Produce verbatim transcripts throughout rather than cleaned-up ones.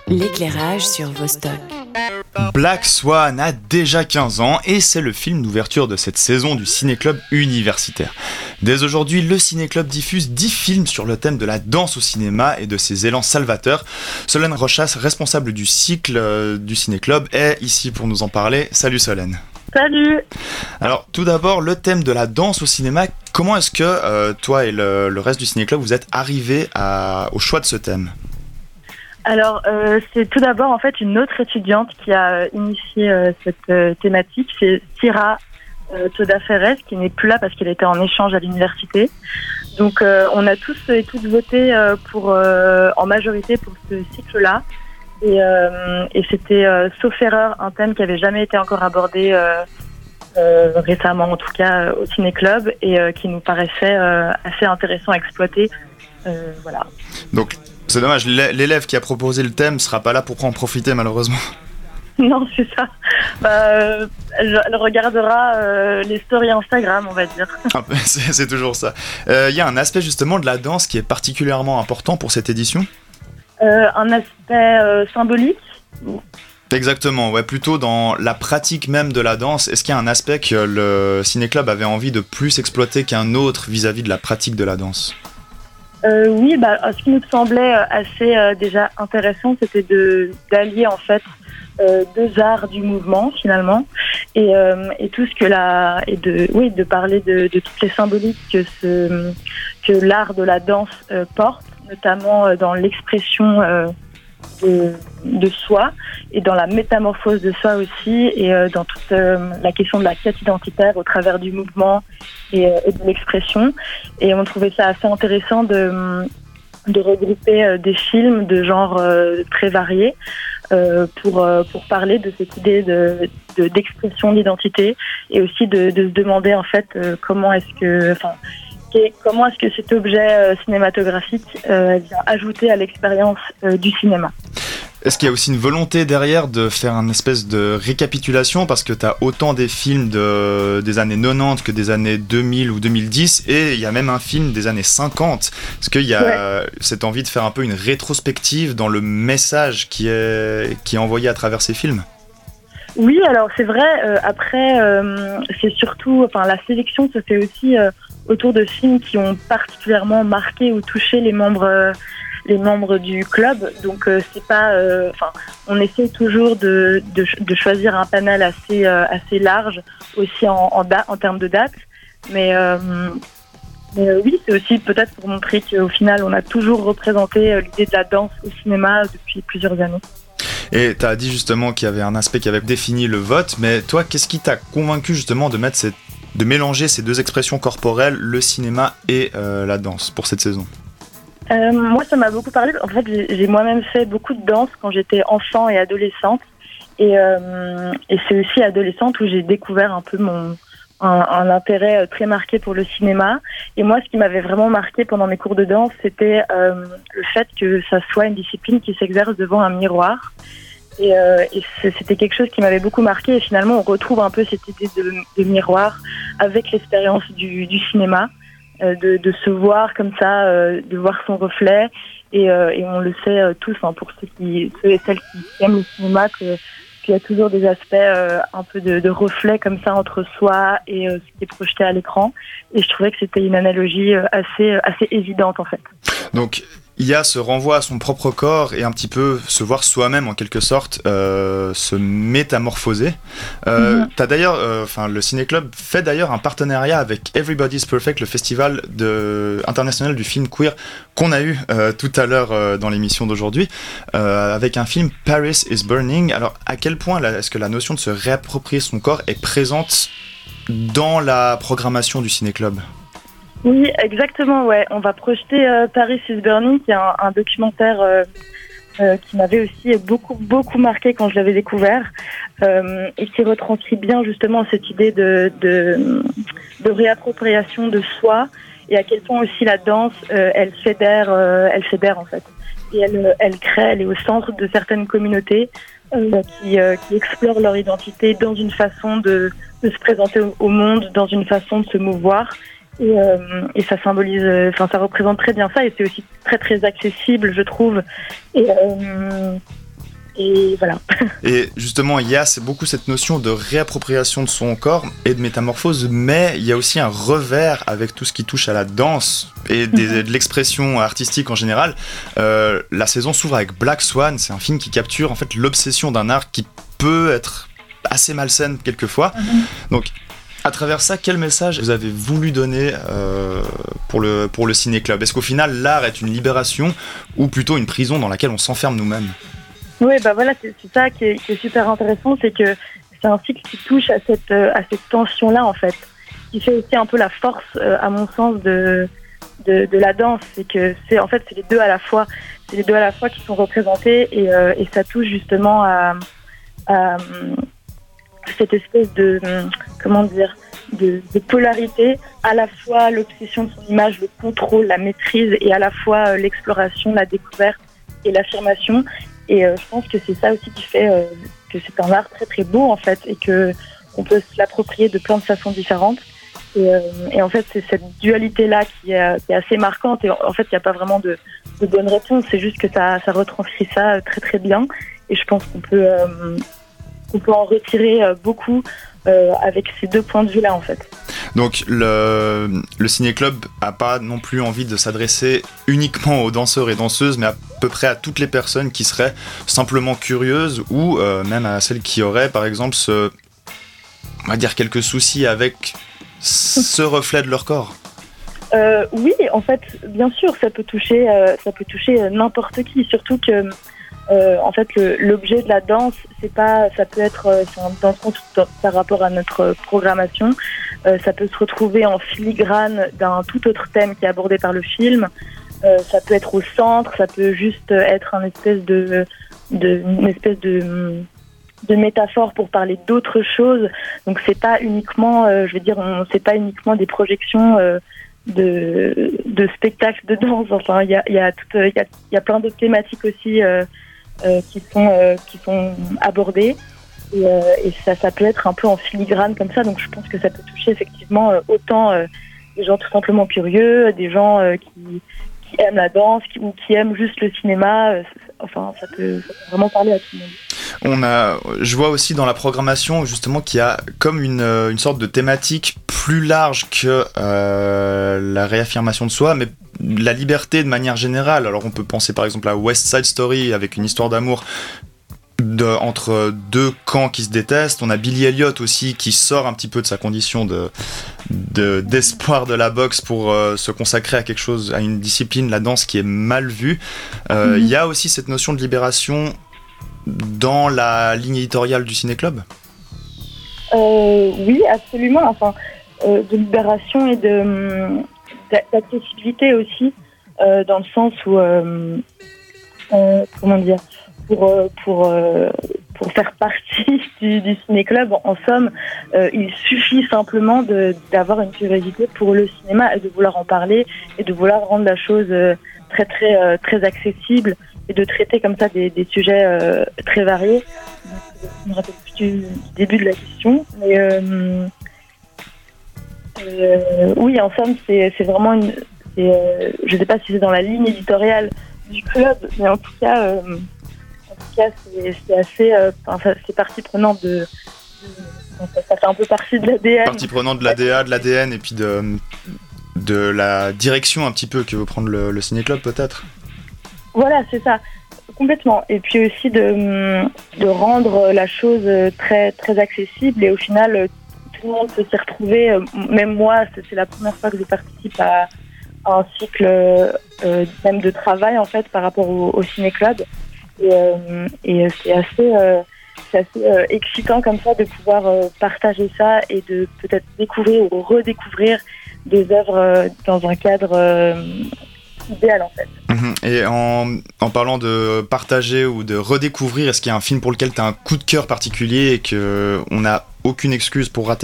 L'éclairage sur Vostok. Black Swan a déjà quinze ans et c'est le film d'ouverture de cette saison du Ciné-Club universitaire. Dès aujourd'hui, le Ciné-Club diffuse dix films sur le thème de la danse au cinéma et de ses élans salvateurs. Solène Rochas, responsable du cycle euh, du Ciné-Club, est ici pour nous en parler. Salut Solène. Salut. Alors tout d'abord, le thème de la danse au cinéma, comment est-ce que euh, toi et le, le reste du Ciné-Club vous êtes arrivés à, au choix de ce thème ? Alors, euh, c'est tout d'abord en fait une autre étudiante qui a initié euh, cette euh, thématique, c'est Syrah euh, Toda Ferez, qui n'est plus là parce qu'elle était en échange à l'université. Donc, euh, on a tous et toutes voté euh, pour, euh, en majorité pour ce cycle-là. Et, euh, et c'était, euh, sauf erreur, un thème qui avait jamais été encore abordé euh, euh, récemment, en tout cas au Ciné-Club, et euh, qui nous paraissait euh, assez intéressant à exploiter. Euh, voilà. Donc, c'est dommage, l'élève qui a proposé le thème sera pas là pour en profiter malheureusement. Non, c'est ça. Bah, euh, elle, elle regardera euh, les stories Instagram, on va dire. c'est, c'est toujours ça. Il euh, y a un aspect justement de la danse qui est particulièrement important pour cette édition. Euh, un aspect euh, symbolique. Exactement, ouais, plutôt dans la pratique même de la danse. Est-ce qu'il y a un aspect que le Ciné-Club avait envie de plus exploiter qu'un autre vis-à-vis de la pratique de la danse ? Euh, oui, bah, ce qui nous semblait assez euh, déjà intéressant, c'était de d'allier en fait euh, deux arts du mouvement finalement, et, euh, et tout ce que la et de oui de parler de, de toutes les symboliques que ce que l'art de la danse euh, porte, notamment euh, dans l'expression euh, de de soi et dans la métamorphose de soi aussi, et euh, dans toute euh, la question de la quête identitaire au travers du mouvement et, euh, et de l'expression. Et on trouvait ça assez intéressant de, de regrouper euh, des films de genres euh, très variés euh, pour, euh, pour parler de cette idée de, de, d'expression d'identité, et aussi de, de se demander en fait euh, comment est-ce que... Enfin, comment est-ce que cet objet euh, cinématographique euh, vient ajouter à l'expérience euh, du cinéma. Est-ce qu'il y a aussi une volonté derrière de faire une espèce de récapitulation, parce que tu as autant des films de, des années quatre-vingt-dix que des années deux mille ou deux mille dix, et il y a même un film des années cinquante. Est-ce qu'il y a ouais. cette envie de faire un peu une rétrospective dans le message qui est, qui est envoyé à travers ces films ? Oui, alors c'est vrai, euh, après euh, c'est surtout, enfin la sélection se fait aussi euh, autour de films qui ont particulièrement marqué ou touché les membres euh, les membres du club. Donc euh, c'est pas, enfin euh, on essaie toujours de, de de choisir un panel assez euh, assez large aussi en en, da- en termes de date, mais euh, mais euh, oui, c'est aussi peut-être pour montrer qu'au final on a toujours représenté euh, l'idée de la danse au cinéma depuis plusieurs années. Et tu as dit justement qu'il y avait un aspect qui avait défini le vote, mais toi, qu'est-ce qui t'a convaincu justement de mettre cette, de mélanger ces deux expressions corporelles, le cinéma et euh, la danse, pour cette saison ? euh, Moi, ça m'a beaucoup parlé. En fait, j'ai, j'ai moi-même fait beaucoup de danse quand j'étais enfant et adolescente, et, euh, et c'est aussi adolescente où j'ai découvert un peu mon un, un intérêt très marqué pour le cinéma. Et moi, ce qui m'avait vraiment marqué pendant mes cours de danse, c'était euh, le fait que ça soit une discipline qui s'exerce devant un miroir. Et, euh, et c'était quelque chose qui m'avait beaucoup marqué. Et finalement, on retrouve un peu cette idée de, de miroir avec l'expérience du, du cinéma, euh, de, de se voir comme ça, euh, de voir son reflet. Et, euh, et on le sait euh, tous, hein, pour ceux, qui, ceux et celles qui aiment le cinéma, que qu'il y a toujours des aspects euh, un peu de, de reflet comme ça entre soi et euh, ce qui est projeté à l'écran. Et je trouvais que c'était une analogie euh, assez, assez évidente en fait. Donc il y a ce renvoi à son propre corps et un petit peu se voir soi-même en quelque sorte, euh, se métamorphoser. Euh, mm-hmm. T'as d'ailleurs, enfin euh, le Ciné-Club fait d'ailleurs un partenariat avec Everybody's Perfect, le festival de, international du film queer qu'on a eu euh, tout à l'heure euh, dans l'émission d'aujourd'hui, euh, avec un film Paris is Burning. Alors à quel point là, est-ce que la notion de se réapproprier son corps est présente dans la programmation du Ciné-Club ? Oui, exactement, ouais. On va projeter euh, Paris is Burning, qui est un, un documentaire euh, euh, qui m'avait aussi beaucoup, beaucoup marqué quand je l'avais découvert, euh, et qui retranscrit bien justement cette idée de, de, de réappropriation de soi, et à quel point aussi la danse, euh, elle fédère, euh, elle fédère en fait. Et elle, elle crée, elle est au centre de certaines communautés euh, qui, euh, qui explorent leur identité dans une façon de, de se présenter au, au monde, dans une façon de se mouvoir. Et, euh, et ça symbolise, enfin euh, ça représente très bien ça, et c'est aussi très très accessible, je trouve. Et, euh, Et voilà. Et justement, il y a beaucoup cette notion de réappropriation de son corps et de métamorphose, mais il y a aussi un revers avec tout ce qui touche à la danse et des, de l'expression artistique en général. Euh, la saison s'ouvre avec Black Swan, c'est un film qui capture en fait l'obsession d'un art qui peut être assez malsaine quelquefois. Mm-hmm. Donc, à travers ça, quel message vous avez voulu donner euh, pour le, pour le ciné-club ? Est-ce qu'au final, l'art est une libération ou plutôt une prison dans laquelle on s'enferme nous-mêmes ? Oui, bah voilà, c'est, c'est ça qui est, qui est super intéressant, c'est que c'est un cycle qui touche à cette, à cette tension-là, en fait, qui fait aussi un peu la force, euh, à mon sens, de, de, de la danse. C'est que c'est, en fait, c'est les deux à la fois, c'est les deux à la fois qui sont représentés et, euh, et ça touche justement à, à cette espèce de, comment dire, de, de polarité, à la fois l'obsession de son image, le contrôle, la maîtrise, et à la fois euh, l'exploration, la découverte et l'affirmation. Et euh, je pense que c'est ça aussi qui fait euh, que c'est un art très très beau en fait, et que on peut se l'approprier de plein de façons différentes. Et, euh, et en fait, c'est cette dualité-là qui est, qui est assez marquante. Et en fait, il n'y a pas vraiment de, de bonne réponse. C'est juste que ça, ça retranscrit ça très très bien. Et je pense qu'on peut, euh, qu'on peut en retirer beaucoup euh, avec ces deux points de vue-là en fait. Donc le, le ciné-club n'a pas non plus envie de s'adresser uniquement aux danseurs et danseuses, mais à peu près à toutes les personnes qui seraient simplement curieuses ou euh, même à celles qui auraient par exemple ce, on va dire quelques soucis avec ce reflet de leur corps. Euh, oui, en fait, bien sûr, ça peut toucher, euh, ça peut toucher n'importe qui, surtout que Euh, en fait, le, l'objet de la danse, c'est pas, ça peut être, euh, c'est un danse compte par rapport à notre programmation. Euh, ça peut se retrouver en filigrane d'un tout autre thème qui est abordé par le film. Euh, ça peut être au centre, ça peut juste être un espèce de, de une espèce de, de métaphore pour parler d'autres choses. Donc c'est pas uniquement, euh, je veux dire, on, c'est pas uniquement des projections. Euh, de, de spectacles de danse. Enfin, il y a, il y a tout, il y a, il y a plein d'autres thématiques aussi. Euh, Euh, qui sont euh, qui sont abordés et, euh, et ça ça peut être un peu en filigrane comme ça, donc je pense que ça peut toucher effectivement euh, autant euh, des gens tout simplement curieux, des gens euh, qui qui aiment la danse qui, ou qui aiment juste le cinéma, euh, enfin ça peut, ça peut vraiment parler à tout le monde. On a, je vois aussi dans la programmation justement qu'il y a comme une, une sorte de thématique plus large que euh, la réaffirmation de soi, mais la liberté de manière générale. Alors on peut penser par exemple à West Side Story avec une histoire d'amour de, entre deux camps qui se détestent. On a Billy Elliot aussi qui sort un petit peu de sa condition de, de, d'espoir de la boxe pour euh, se consacrer à quelque chose, à une discipline, la danse, qui est mal vue. Euh, il mm-hmm. y a aussi cette notion de libération dans la ligne éditoriale du ciné-club ? euh, Oui, absolument. Enfin, euh, de libération et de, d'accessibilité aussi, euh, dans le sens où, euh, euh, comment dire, pour, euh, pour, euh, pour faire partie du, du ciné-club, en, en somme, euh, il suffit simplement de, d'avoir une curiosité pour le cinéma et de vouloir en parler et de vouloir rendre la chose euh, très, très, euh, très accessible, et de traiter comme ça des, des sujets euh, très variés. Donc, je me rappelle plus du, du début de la question, mais euh, euh, oui, en somme, c'est, c'est vraiment une. C'est, euh, je ne sais pas si c'est dans la ligne éditoriale du club, mais en tout cas, euh, en tout cas, c'est, c'est assez. Euh, enfin, c'est partie prenante de. de ça, ça fait un peu partie de l'A D N. Partie prenante de l'A D A, de l'A D N, et puis de de la direction un petit peu que veut prendre le, le ciné-club peut-être. Voilà, c'est ça, complètement. Et puis aussi de, de rendre la chose très, très accessible, et au final, tout le monde peut s'y retrouver. Même moi, c'est, c'est la première fois que je participe à, à un cycle euh, même de travail en fait par rapport au, au ciné-club. Et, euh, et c'est assez, euh, c'est assez euh, excitant comme ça de pouvoir euh, partager ça et de peut-être découvrir ou redécouvrir des œuvres euh, dans un cadre euh, idéal en fait. Et en, en parlant de partager ou de redécouvrir, est-ce qu'il y a un film pour lequel tu as un coup de cœur particulier et qu'on n'a aucune excuse pour rater ?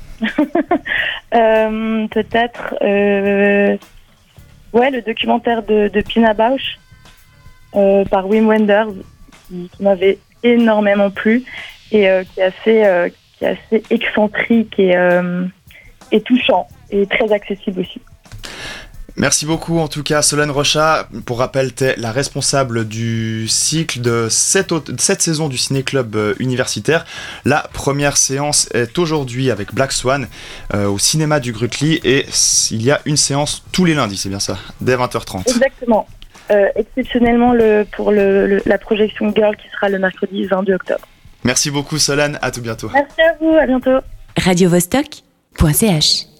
euh, Peut-être euh, ouais, le documentaire de, de Pina Bausch euh, par Wim Wenders qui, qui m'avait énormément plu et euh, qui, est assez, euh, qui est assez excentrique et, euh, et touchant et très accessible aussi. Merci beaucoup en tout cas Solène Rochat. Pour rappel, tu es la responsable du cycle de cette, autre, cette saison du Ciné-Club euh, universitaire. La première séance est aujourd'hui avec Black Swan euh, au cinéma du Grutli et il y a une séance tous les lundis, c'est bien ça, dès vingt heures trente. Exactement. Euh, exceptionnellement le, pour le, le, la projection Girl qui sera le mercredi vingt-deux octobre. Merci beaucoup Solène, à tout bientôt. Merci à vous, à bientôt. radio vostok point c h